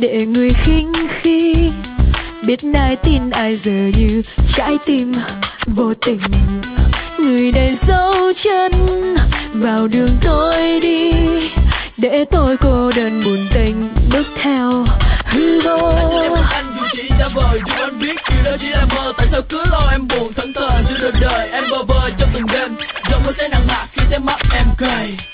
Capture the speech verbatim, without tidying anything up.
để người khinh khi biết ai tin ai giờ như trái tim vô tình. Người để dấu chân vào đường tôi đi, để tôi cô đơn buồn tênh bước theo hư vô. Anh dù chỉ đã vời, dù anh biết điều đó chỉ là mơ. Tại sao cứ lo em buồn thẫn thờ giữa đời đời. Em bơ vơ trong từng đêm, giọng mơ sẽ nặng nặc khi thấy mắt em cười.